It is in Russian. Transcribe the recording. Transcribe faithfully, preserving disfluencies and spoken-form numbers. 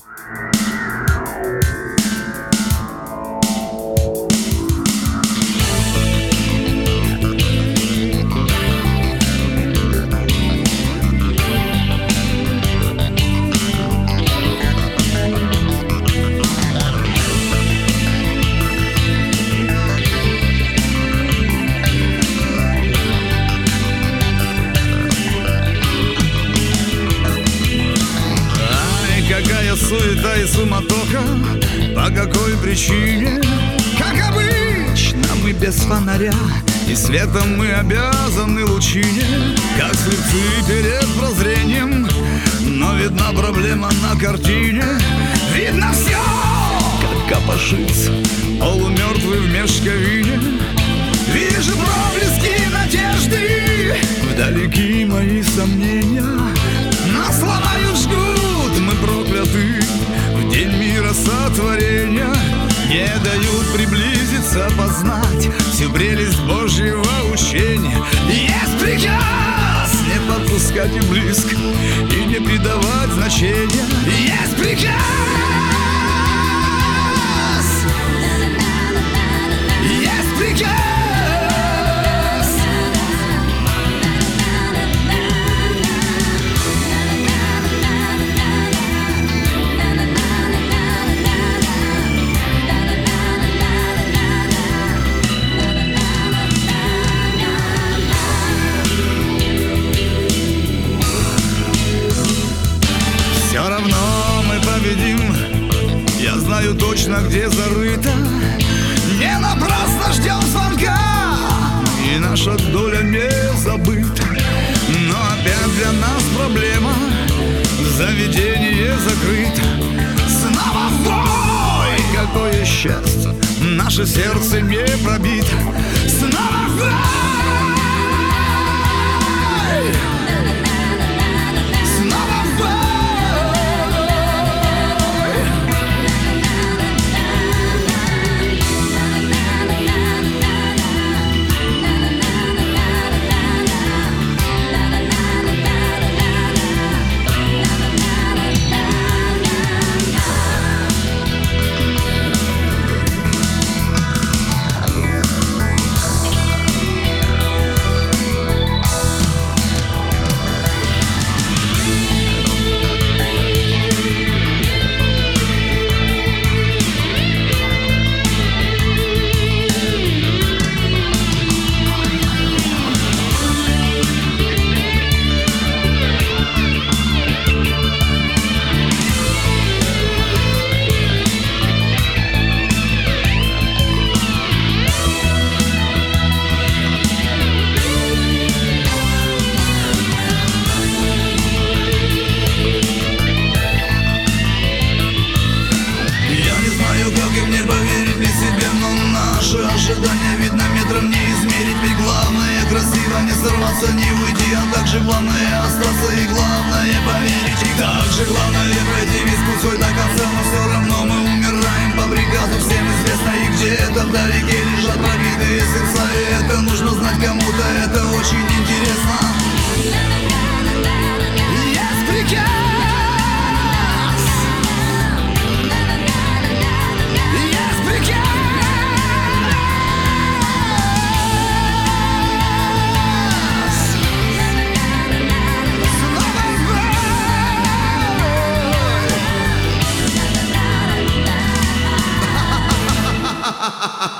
Суета и суматоха, по какой причине? Как обычно, мы без фонаря, и светом мы обязаны лучине. Как слепцы перед прозрением, но видна проблема на картине. Видно все, как копошится полумертвый в мешковине. Вижу проблески надежды, вдалеке мои сомнения. Нас ломают, жгут, мы прокляты в день мира сотворения. Не дают приблизиться, познать всю прелесть Божьего учения. Есть приказ не подпускать и близко, и не придавать значения. Есть приказ, есть приказ. Все равно мы победим, я знаю точно, где зарыто. Не напрасно ждем звонка, и наша доля не забыта. Но опять для нас проблема, заведение закрыто. Снова в бой, какое счастье, наше сердце не пробито. Снова в бой. Ожидания видно метром не измерить. Ведь главное красиво не сорваться, не уйти. А также главное остаться и главное поверить. И также главное пройти весь путь свой до конца. Но все равно мы умираем по приказу. Всем известно, и где-то вдалеке лежат пробитые сердца. И это нужно знать кому-то, это очень интересно. Есть приказ. Ha ha ha!